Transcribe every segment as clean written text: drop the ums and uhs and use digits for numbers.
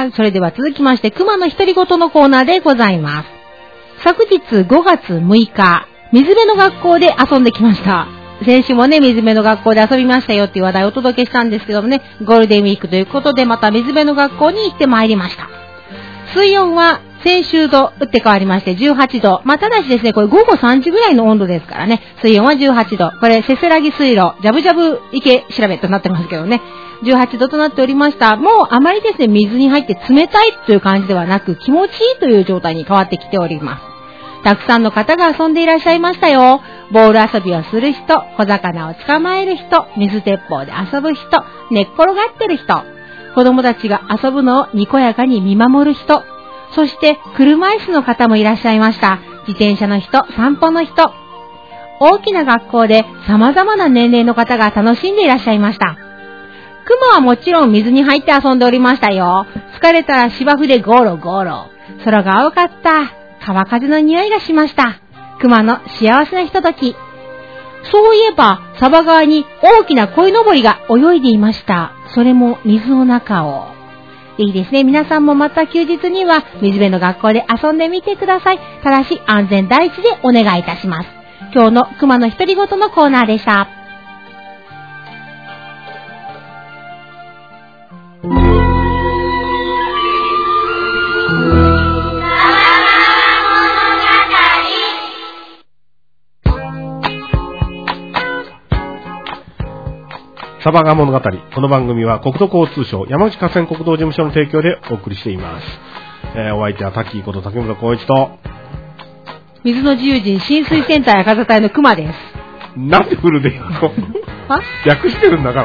。それでは続きまして、熊の独り言のコーナーでございます。昨日5月6日、水辺の学校で遊んできました。先週もね、水辺の学校で遊びましたよっていう話題をお届けしたんですけどもね、ゴールデンウィークということでまた水辺の学校に行ってまいりました。水温は先週と打って変わりまして18度。ただしですね、これ午後3時ぐらいの温度ですからね、水温は18度。これ、せせらぎ水路、ジャブジャブ池調べとなってますけどね、18度となっておりました。もうあまりですね、水に入って冷たいという感じではなく、気持ちいいという状態に変わってきております。たくさんの方が遊んでいらっしゃいましたよ。ボール遊びをする人、小魚を捕まえる人、水鉄砲で遊ぶ人、寝っ転がってる人、子供たちが遊ぶのをにこやかに見守る人、そして車椅子の方もいらっしゃいました。自転車の人、散歩の人。大きな学校で様々な年齢の方が楽しんでいらっしゃいました。熊はもちろん水に入って遊んでおりましたよ。疲れたら芝生でゴロゴロ。空が青かった。川風の匂いがしました。熊の幸せなひととき。そういえば、サバ川に大きな鯉のぼりが泳いでいました。それも水の中を。いいですね。皆さんもまた休日には水辺の学校で遊んでみてください。ただし安全第一でお願いいたします。今日の熊の独り言のコーナーでした。 サバガ物語。この番組は国土交通省山口河川国道事務所の提供でお送りしています。お相手はタッキーこと竹本光一と水の自由人浸水センターや風隊の熊です。 なんでフルで言うの？略してるんだから。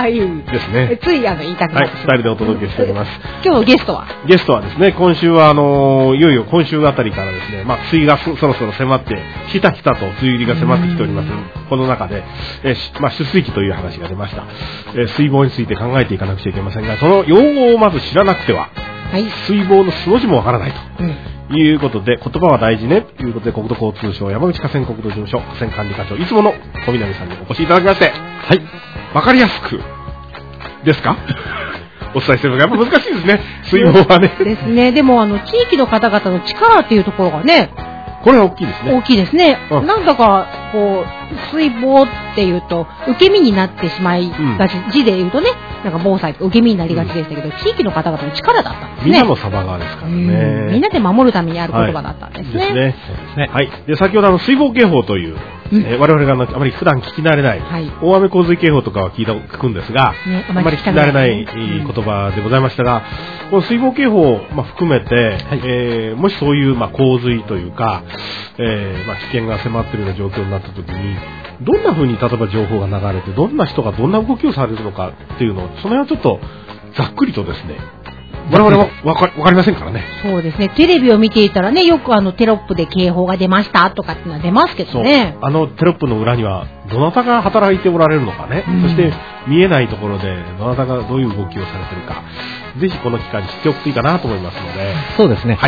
いいですね。 つい言いたくなる。はい、2人でお届けしております。 今日のゲストはですね、今週はいよいよ今週あたりからですね、梅雨がそろそろ迫って、ひたひたと梅雨入りが迫ってきております。この中で、出水期という話が出ました。水防について考えていかなくちゃいけませんが、その用語をまず知らなくては、水防の素の字もわからないと。いうことで、言葉は大事ねということで、国土交通省山口河川国道事務所河川管理課長いつもの小南さんにお越しいただきまして、わかりやすくですかお伝えしてるのがやっぱ難しいですね、水防はね。 ですね。でも地域の方々の力っていうところがね、 これは大きいですね。 大きいですね。なんだかこう水防っていうと受け身になってしまいがち、字で言うとね、なんか防災と受け身になりがちでしたけど、地域の方々の力だったんですね。 みんなのサバ側ですからね。 みんなで守るためにある言葉だったんですね。 そうですね。はい。で、先ほど水防警報という、我々があまり普段聞き慣れない、大雨洪水警報とかは聞くんですが、あまり聞き慣れない言葉でございましたが、この水防警報を含めて、もしそういう洪水というか、危険が迫っているような状況になったときに、どんな風に例えば情報が流れて、どんな人がどんな動きをされるのかっていうのを、その辺はちょっとざっくりとですね、我々はわかりませんからね。 そうですね。テレビを見ていたらね、よくテロップで警報が出ましたとかっていうのは出ますけどね。 テロップの裏にはどなたが働いておられるのかね、そして見えないところでどなたがどういう動きをされているか、ぜひこの機会に知っておくといいかなと思いますので。 そうですね。はい。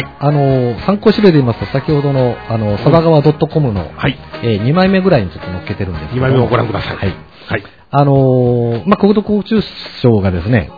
参考資料で言いますと、先ほどのサバガワ .com の、2枚目ぐらいにちょっと載っけてるんですけど。 2枚目をご覧ください。はい。 はい。国土交通省がですね、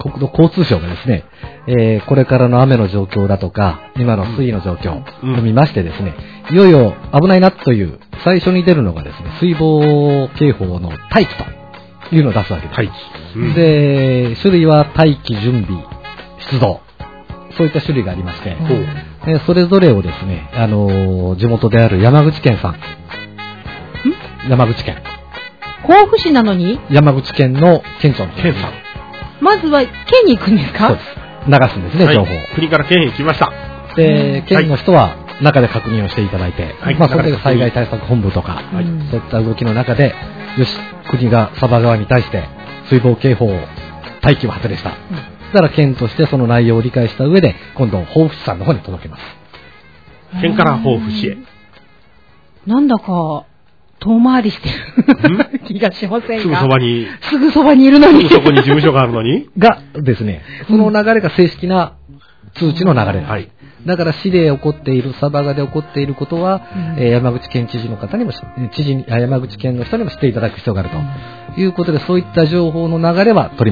これからの雨の状況だとか、今の水位の状況を見ましてですね、いよいよ危ないなという、最初に出るのがですね、水防警報の待機というのを出すわけです。で、種類は待機、準備、出動。そういった種類がありまして、それぞれをですね、地元である山口県さん。山口県。 甲府市なのに山口県の県庁の県さん。 まずは県に行くんですか？ そうです。流すんですね、情報。 国から県に来ました。 で、県の人は中で確認をしていただいて、それが災害対策本部とか、そういった動きの中で、よし、国がサバ川に対して水防警報を待機を発令した。そしたら県としてその内容を理解した上で、今度、防府市さんの方に届けます。 県から防府市へ。 なんだか、遠回りしてる気がしませんか？ すぐそばに。 すぐそばにいるのに。 すぐそこに事務所があるのにがですね、その流れが正式な通知の流れです。だから市で起こっている、サバガで起こっていることは、山口県知事の方にも、山口県の人にも知っていただく必要があるということで、そういった情報の流れは取ります。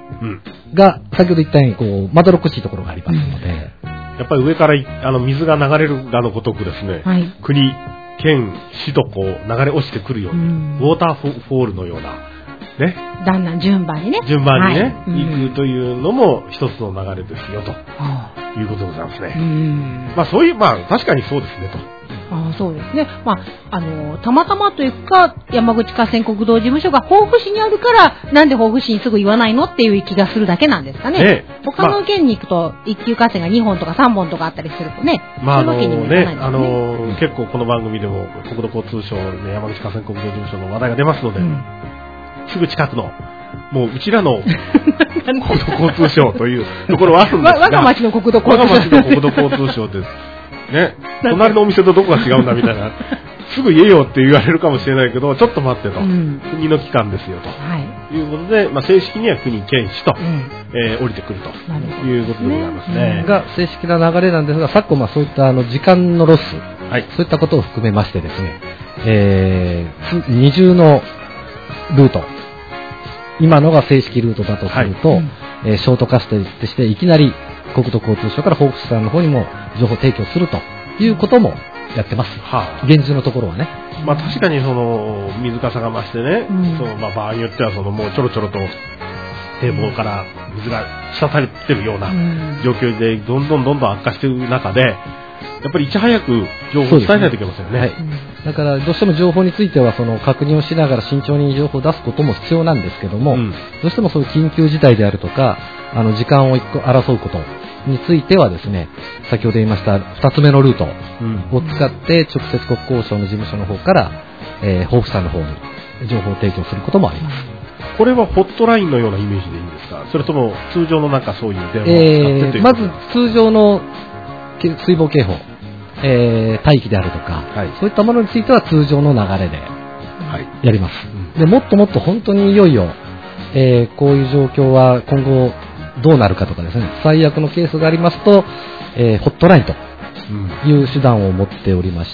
が、先ほど言ったように、こう、まどろっこしいところがありますので、 やっぱり上から水が流れるがのごとくですね、 はい、 国、県、市とこう流れ落ちてくるように、ウォーターフォールのような、ね。 だんだん順番にね。 順番にね、 はい、 行くというのも一つの流れですよ、ということでございますね。まあそういう、まあ確かにそうですね、と。 そうですね。まあ、たまたまというか、山口河川国道事務所が防府市にあるから、なんで防府市にすぐ言わないのっていう気がするだけなんですかね。他の県に行くと、一級河川が2本とか3本とかあったりするとね、 まあそういうわけにもいかないですね。 結構この番組でも国土交通省、ね、山口河川国道事務所の話題が出ますので、すぐ近くの、もううちらの国土交通省というところはあるんですが、 我が町の国土交通省。 我が町の国土交通省です。ね、隣のお店とどこが違うんだみたいな、すぐ言えよって言われるかもしれないけど、ちょっと待ってと、国の機関ですよと、いうことで、まあ、正式には国、県、市と、降りてくるということでございますね。 が正式な流れなんですが、昨今そういった時間のロス、そういったことを含めましてですね、二重のルート、今のが正式ルートだとすると、ショートカットしていきなり国土交通省から防府市さんの方にも情報提供するということもやってます。現実のところはね。 まあ確かにその水かさが増してね、まあ場合によってはそのもうちょろちょろと堤防から水が滴ってるような状況でどんどん悪化している中で、やっぱりいち早く情報を伝えないといけませんよね。 だからどうしても情報についてはその確認をしながら慎重に情報を出すことも必要なんですけども、どうしてもそういう緊急事態であるとか、時間を争うことについてはですね、先ほど言いました2つ目のルートを使って直接国交省の事務所の方から防府さんの方に情報提供することもあります。 これはホットラインのようなイメージでいいんですか、それとも通常のなんかそういう電話を使ってというまず通常の水防警報、待機であるとか、そういったものについては通常の流れでやります。でもっともっと本当にいよいよ、こういう状況は今後どうなるかとかですね、最悪のケースがありますと、ホットラインという手段を持っておりまして、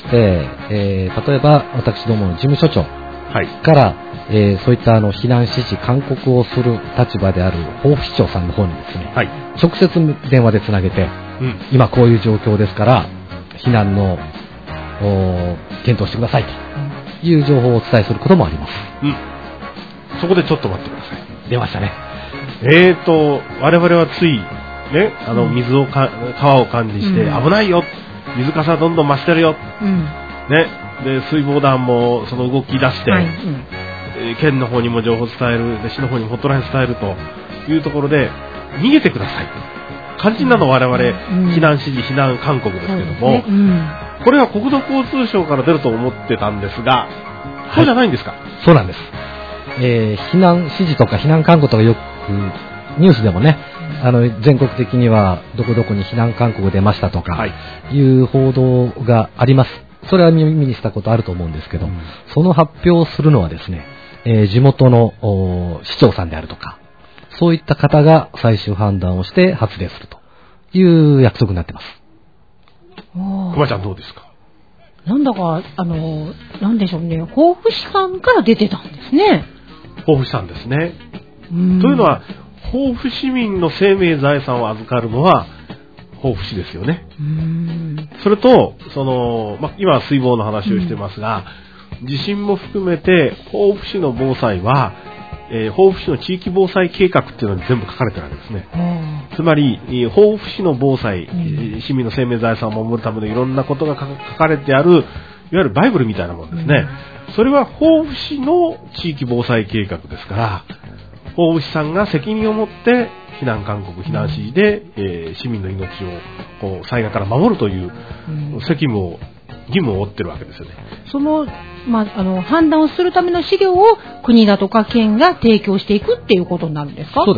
例えば私どもの事務所長から、そういった避難指示勧告をする立場である防府市長さんの方にですね、直接電話でつなげて、今こういう状況ですから避難の検討してくださいという情報をお伝えすることもあります。 そこでちょっと待ってください。 出ましたね。 我々はついね、水を川を管理して危ないよ、水かさどんどん増してるよ、ね、で水防団もその動き出して、県の方にも情報を伝える、で市の方にもホットラインを伝えるというところで逃げてください。肝心なのは我々、避難指示、避難勧告ですけども、これは国土交通省から出ると思ってたんですが、そうじゃないんですか？ そうなんです。避難指示とか避難勧告とかよくニュースでもね、全国的にはどこどこに避難勧告出ましたとかいう報道があります。それは耳にしたことあると思うんですけど、その発表をするのはですね、地元の市長さんであるとか、そういった方が最終判断をして発令するという約束になってます。 熊ちゃんどうですか？ なんだかなんでしょうね、防府市さんから出てたんですね。 防府市さんですね。というのは防府市民の生命財産を預かるのは防府市ですよね。それと今は水防の話をしてますが、地震も含めて防府市の防災は、防府市の地域防災計画っていうのに全部書かれてるわけですね。つまり防府市の防災、市民の生命財産を守るためのいろんなことが書かれてある、いわゆるバイブルみたいなものですね。それは防府市の地域防災計画ですから、防府市さんが責任を持って避難勧告、避難指示で、市民の命を災害から守るという義務を負ってるわけですよね。 その判断をするための資料を国だとか県が提供していくっていうことになるんですか？ そうです。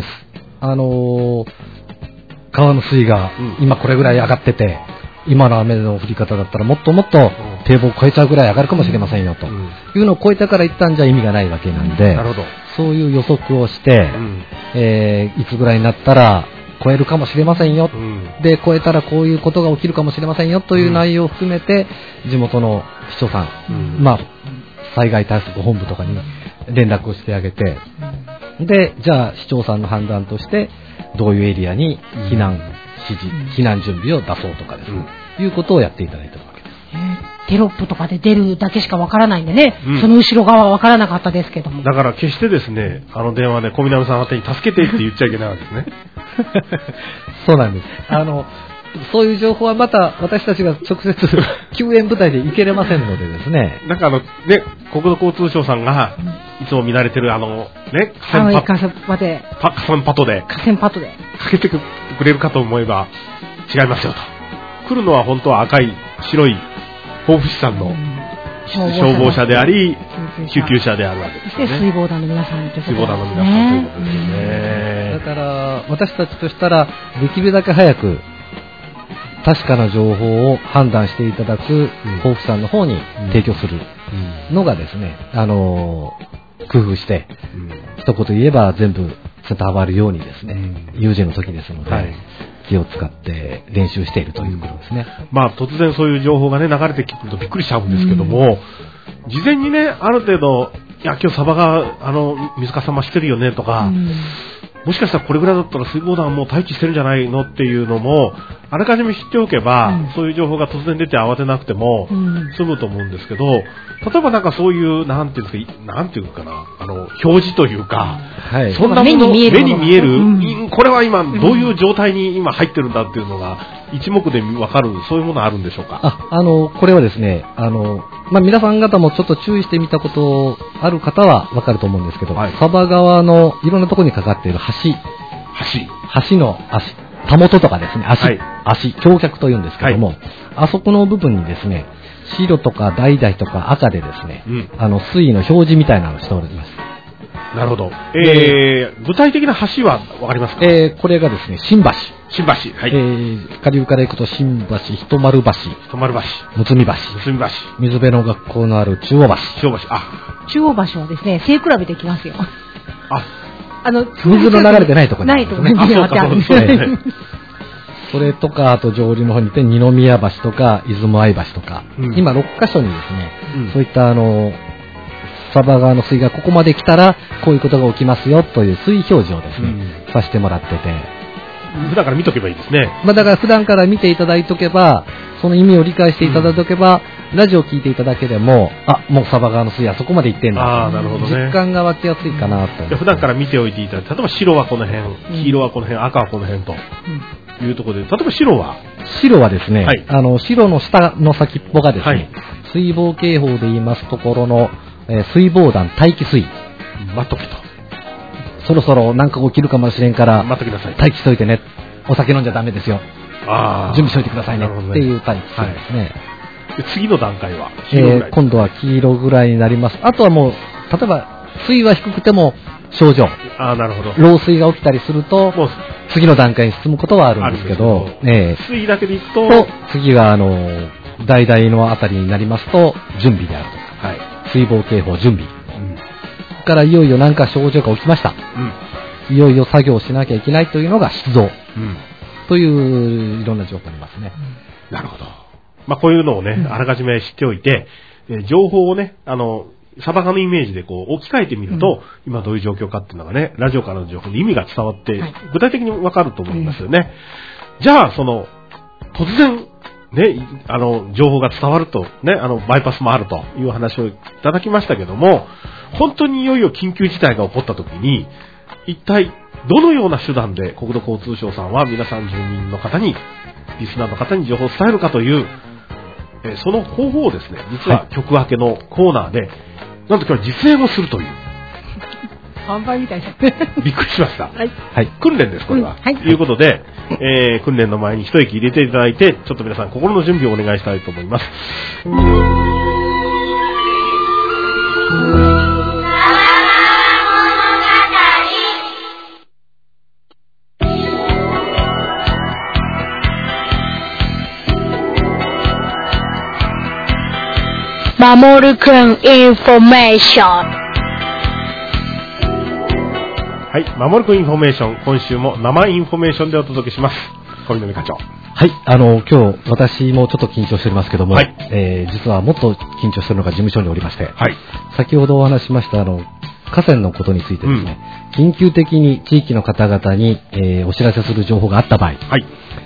川の水位が今これぐらい上がってて、今の雨の降り方だったらもっともっと堤防を超えちゃうぐらい上がるかもしれませんよというのを超えたから一旦じゃ意味がないわけなんで、そういう予測をして、いつぐらいになったら超えるかもしれませんよ、で超えたらこういうことが起きるかもしれませんよという内容を含めて、地元の市長さん、災害対策本部とかに連絡をしてあげて、 で、じゃあ市長さんの判断として、どういうエリアに避難指示、避難準備を出そうとかですね、いうことをやっていただいているわけです。 テロップとかで出るだけしかわからないんでね、その後ろ側はわからなかったですけども。 だから決してですね、電話で小南さん宛てに助けてって言っちゃいけないわけですね。 そうなんです。そういう情報はまた私たちが直接救援部隊で行けれませんのでですね。 なんか国土交通省さんがいつも見慣れてる河川パトでかけてくれるかと思えば違いますよと。来るのは本当は赤い白い防府市さんの消防車であり救急車であるわけですね。 水防団の皆さんということですね。 水防団の皆さんということですよね。 だから私たちとしたらできるだけ早く確かな情報を判断していただく防府さんの方に提供するのがですね、工夫して、一言言えば全部伝わるようにですね、有事の時ですので、気を使って練習しているということですね。 突然そういう情報がね流れてくるとびっくりしちゃうんですけども、事前にねある程度、いや今日サバが水かさ増してるよねとか、もしかしたらこれぐらいだったら水防団もう待機してるんじゃないのっていうのもあらかじめ知っておけば、そういう情報が突然出て慌てなくても済むと思うんですけど、例えばなんかそういうなんていうかな表示というか、そんなもの目に見える、これは今どういう状態に今入ってるんだっていうのが一目で分かる、そういうものあるんでしょうか。 これはですね皆さん方もちょっと注意してみたことある方は分かると思うんですけど、サバ川のいろんなところにかかっている橋のたもととかですね、足、橋脚というんですけども、あそこの部分にですね、白とか橙とか赤でですね、水位の表示みたいなのをしております。 なるほど。具体的な橋はわかりますか？ これがですね、新橋。 下流から行くと新橋、一丸橋、むつみ橋、水辺の学校のある中央橋。 中央橋はですね、背比べできますよ。 水の流れてないところにあるんですね。 そうですね。 それとか、あと上流の方にいて二宮橋とか出雲相橋とか、今6カ所にですね、そういったサバ川の水がここまで来たらこういうことが起きますよという水位表示をですね、させてもらってて、 普段から見とけばいいですね。 だから普段から見ていただいとけば、その意味を理解していただいとけば、ラジオを聞いていただけでも、もうサバ川の水はそこまで行ってんだ。 なるほどね。 実感が湧きやすいかなと。 普段から見ておいていただいて、例えば白はこの辺、黄色はこの辺、赤はこの辺というところで、例えば白はですね、白の下の先っぽがですね、水防警報で言いますところの、水防団待機水位。 待っとけと。 そろそろ何か起きるかもしれんから待ってください。 待機しといてね。お酒飲んじゃダメですよ。準備しといてくださいねっていう待機水ですね。 次の段階は今度は黄色ぐらいになります。あとはもう例えば水位は低くても症状、 なるほど、 漏水が起きたりすると次の段階に進むことはあるんですけど、 水位だけでいくと次は橙のあたりになりますと準備であると、水防警報準備、からいよいよ何か症状が起きました、いよいよ作業しなきゃいけないというのが出動、といういろんな状況になりますね。 なるほど。こういうのをね、あらかじめ知っておいて、情報をね、サバガのイメージで置き換えてみると、今どういう状況かっていうのがね、ラジオからの情報に意味が伝わって、具体的にわかると思いますよね。じゃあ、突然、ね、情報が伝わると、ね、バイパスもあるという話をいただきましたけども、本当にいよいよ緊急事態が起こった時に、一体どのような手段で国土交通省さんは皆さん住民の方に、リスナーの方に情報を伝えるかという、その方法をですね、実は曲明けのコーナーで、なんと今日は実演をするという。 販売みたいな。 びっくりしました。訓練です、これは。ということで、訓練の前に一息入れていただいて、ちょっと皆さん心の準備をお願いしたいと思います。 守るくんインフォメーション。 はい、守るくんインフォメーション、今週も生インフォメーションでお届けします。小南課長。 はい、今日私もちょっと緊張しておりますけども、実はもっと緊張しているのが事務所におりまして、先ほどお話ししました河川のことについてですね、緊急的に地域の方々に、お知らせする情報があった場合、 はい。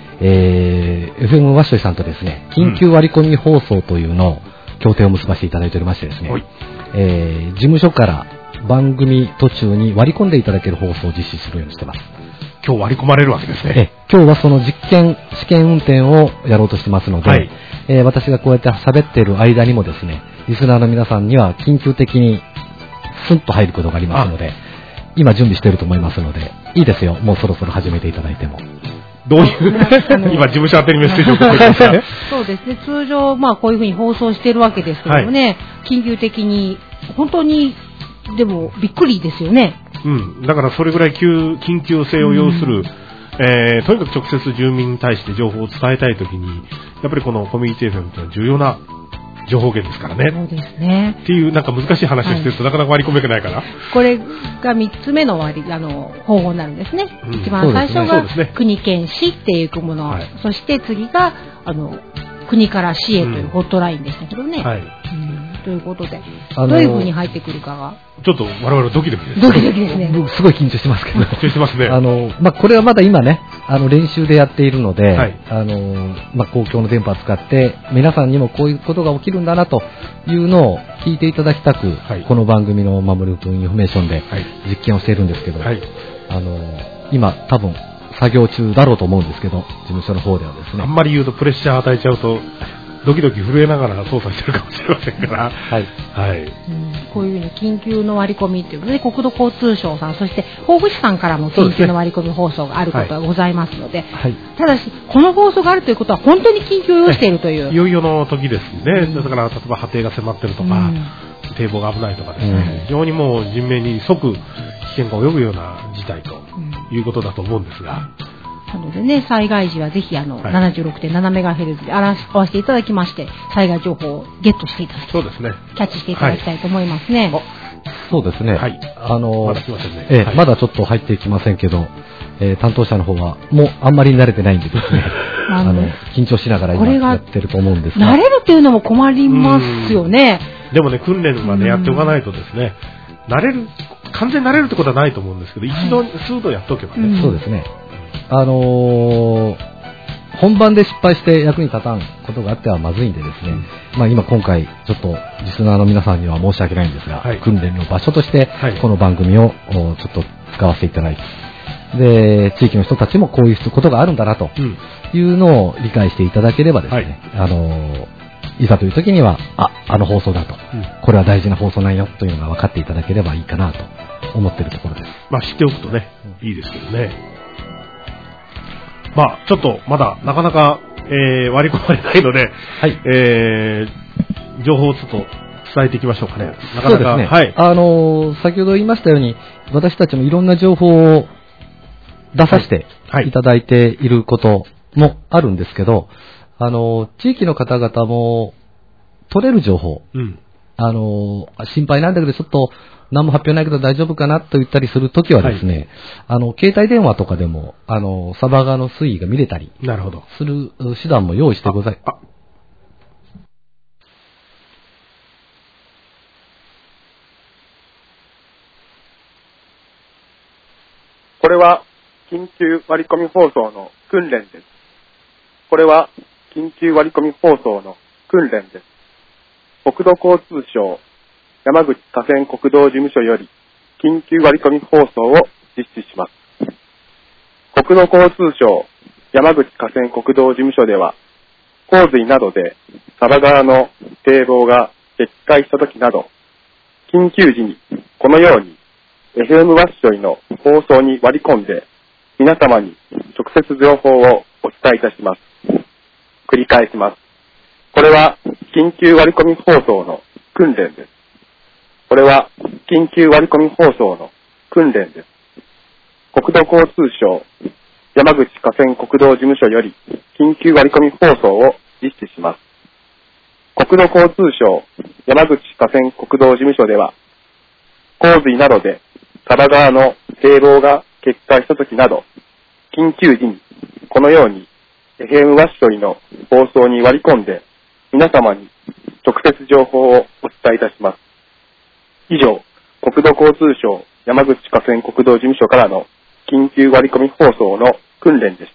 FM ワッショイさんとですね、緊急割り込み放送というのを協定を結ばせていただいておりましてですね、事務所から番組途中に割り込んでいただける放送を実施するようにしてます。 今日割り込まれるわけですね。 今日はその試験運転をやろうとしてますので、はい、私がこうやって喋っている間にもですね、リスナーの皆さんには緊急的にスンと入ることがありますので、今準備していると思いますので、いいですよ、もうそろそろ始めていただいても。 どういう今事務所宛てにメッセージを送ってください。 そうですね、通常こういうふうに放送しているわけですけどもね、はい、緊急的に本当にでもびっくりですよね。 だからそれぐらい緊急性を要する、とにかく直接住民に対して情報を伝えたいときに、やっぱりこのコミュニティ FM というのは重要な情報源ですからね。 そうですね。 っていうなんか難しい話をしてると、なかなか割り込めてないから。 これが3つ目の方法になるんですね。一番最初が国県市っていうもの、はい、そして次が国から市へというホットラインでしたけどね。はい。ということで、どういう風に入ってくるかが。 ちょっと我々ドキドキです。 ドキドキですね。 僕すごい緊張してますけど。 緊張してますね。 これはまだ今ね、練習でやっているので、はい、公共の電波を使って、皆さんにもこういうことが起きるんだなというのを聞いていただきたく、はい、この番組の守る君インフォメーションで実験をしているんですけど、はい、今多分作業中だろうと思うんですけど、事務所の方ではですね。 あんまり言うとプレッシャー与えちゃうと、ドキドキ震えながら操作してるかもしれませんから、はい、はい、 こういうふうに緊急の割り込みというので、国土交通省さん、そして法務省さんからも緊急の割り込み放送があることがございますので、はい、ただし、この放送があるということは本当に緊急を要しているという。 いよいよの時ですね。だから、例えば波堤が迫ってるとか、堤防が危ないとかですね、非常にもう人命に即危険が及ぶような事態ということだと思うんですが、 なのでね、災害時はぜひ76.7MHz で合わせていただきまして、災害情報をゲットしていただき、 そうですね、 キャッチしていただきたいと思いますね。 そうですね。はい。 まだ来ませんね。 まだちょっと入っていきませんけど、担当者の方はもうあんまり慣れてないんでですね、緊張しながら今やってると思うんですが。 慣れるっていうのも困りますよね。 でもね、訓練はね、やっておかないとですね、完全に慣れるってことはないと思うんですけど、一度、数度やっておけばね。 そうですね。本番で失敗して役に立たんことがあってはまずいんでですね、今回ちょっとリスナーの皆さんには申し訳ないんですが、はい、訓練の場所としてこの番組をちょっと使わせていただいて、で地域の人たちもこういうことがあるんだなというのを理解していただければですね、いざという時には放送だと、これは大事な放送なんよというのが分かっていただければいいかなと思っているところです。 知っておくとね、いいですけどね。ちょっとまだなかなか、割り込まれないので、はい、情報をちょっと伝えていきましょうかね。なかなか、 そうですね。はい。先ほど言いましたように、私たちもいろんな情報を出させていただいていることもあるんですけど、地域の方々も取れる情報、心配なんだけどちょっと何も発表ないけど大丈夫かなと言ったりするときはですね、携帯電話とかでも、サバ川の水位が見れたりする手段も用意してございます。 これは緊急割り込み放送の訓練です。これは緊急割り込み放送の訓練です。国土交通省山口河川国道事務所より緊急割り込み放送を実施します。国土交通省山口河川国道事務所では、洪水などで佐波川の堤防が決壊したときなど、緊急時にこのように FM ワッショイの放送に割り込んで皆様に直接情報をお伝えいたします。繰り返します。これは緊急割り込み放送の訓練です。これは緊急割り込み放送の訓練です。国土交通省山口河川国道事務所より緊急割り込み放送を実施します。国土交通省山口河川国道事務所では、洪水などで佐波川の堤防が決壊したときなど、緊急時にこのように FM ワッショイの放送に割り込んで皆様に直接情報をお伝えいたします。以上、 国土交通省山口河川国道事務所からの緊急割り込み放送の訓練でした。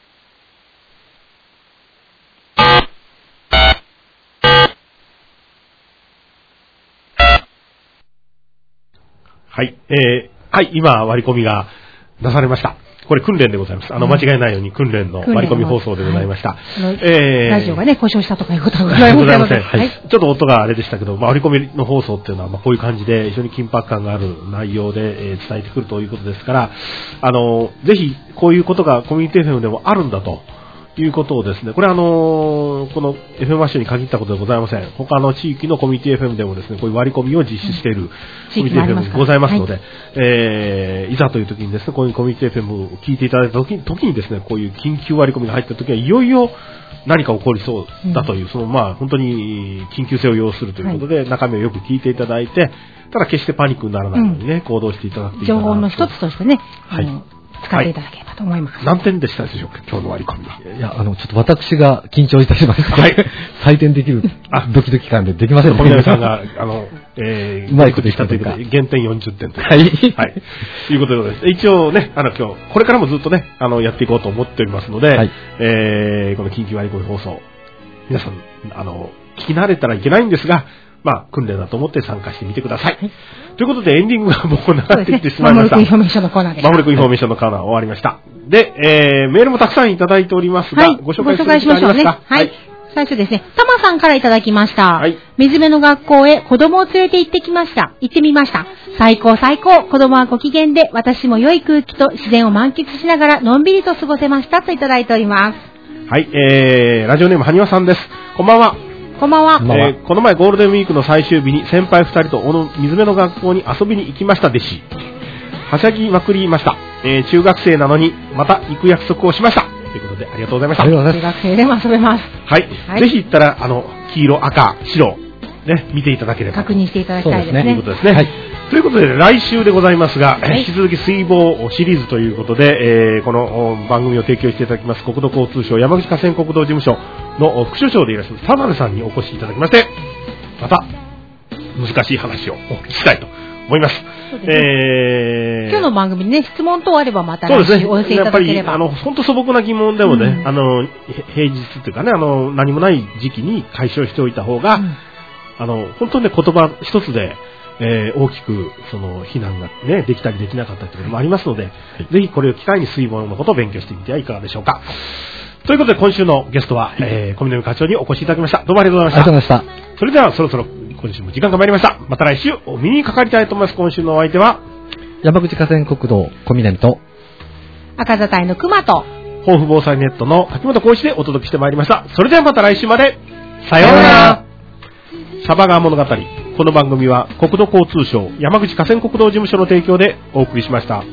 はい、はい、今割り込みが出されました。これ訓練でございます。間違いないように訓練の割り込み放送でございました。 ラジオがね、故障したとかいうことはございません。はい。 ちょっと音があれでしたけど、割り込みの放送っていうのは、こういう感じで非常に緊迫感がある内容で、伝えてくるということですから、ぜひこういうことがコミュニティ FM でもあるんだということをですね、これこの FM マッシュに限ったことでございません。他の地域のコミュニティ FM でもですね、こういう割り込みを実施しているコミュニティ FM ございますので、いざという時にですね、こういうコミュニティ FM を聞いていただいた時にですね、こういう緊急割り込みが入った時はいよいよ何か起こりそうだという、本当に緊急性を要するということで、中身をよく聞いていただいて、ただ決してパニックにならないようにね、行動していただくといいかなと。 情報の一つとしてね、使っていただければと思います。 何点でしたでしょうか、今日の割り込みは。 いや、ちょっと私が緊張いたしました。はい。採点できるドキドキ感でできませんでした。 小南さんが、うまいことしたということで、減点40点という。はい。はい。ということで、一応ね、今日、これからもずっとね、やっていこうと思っておりますので、はい、この緊急割り込み放送、皆さん、聞き慣れたらいけないんですが、訓練だと思って参加してみてください。はい、ということで、エンディングがもう流れてきてしまいました。 守るインフォメーションのコーナーです。 守るインフォメーションのコーナー終わりました。で、メールもたくさんいただいておりますが、はい、ご紹介しましょうね。 はい。最初ですね、たまさんからいただきました。はい。水辺の学校へ子供を連れて行ってみました。最高。子供はご機嫌で、私も良い空気と自然を満喫しながら、のんびりと過ごせましたといただいております。 はい、ラジオネームはにわさんです。こんばんは。 こんばんは。 この前ゴールデンウィークの最終日に先輩2人と水辺の学校に遊びに行きましたでし。はしゃぎまくりました。中学生なのにまた行く約束をしました。ということでありがとうございました。 中学生でも遊べます。 はい。はい、ぜひ行ったら黄色、赤、白ね見ていただければ確認していただきたいですね。 ということですね。はい。ということで来週でございますが、引き続き水防シリーズということで、この番組を提供していただきます国土交通省山口河川国道事務所の副所長でいらっしゃる田辺さんにお越しいただきまして、また難しい話をお聞きしたいと思います。 今日の番組にね、質問等あればまた来週お寄せいただければ。 やっぱり本当素朴な疑問でもね、平日というかね、何もない時期に解消しておいた方が、本当にね、言葉一つで大きく避難がねできたりできなかったということもありますので、はい、ぜひこれを機会に水防のことを勉強してみてはいかがでしょうか。ということで今週のゲストは、小南課長にお越しいただきました。どうもありがとうございました。 ありがとうございました。 それではそろそろ今週も時間が参りました。また来週お耳にかかりたいと思います。今週のお相手は山口河川国道小南と赤座隊の熊と豊富防災ネットの柿本浩一でお届けしてまいりました。それではまた来週までさようなら。サバ川物語、この番組は国土交通省山口河川国道事務所の提供でお送りしました。